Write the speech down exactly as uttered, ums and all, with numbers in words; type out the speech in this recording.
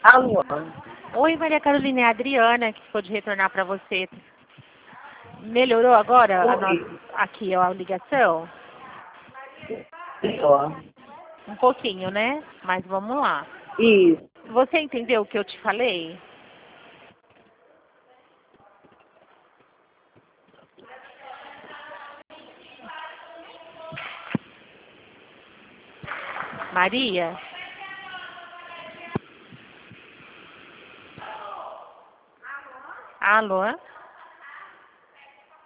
Alô? Oi, Maria Carolina, é a Adriana que ficou de retornar para você. Melhorou agora a nossa, aqui ó, a ligação? Ó. Um pouquinho, né? Mas vamos lá. Isso. Você entendeu o que eu te falei? Maria? Alô?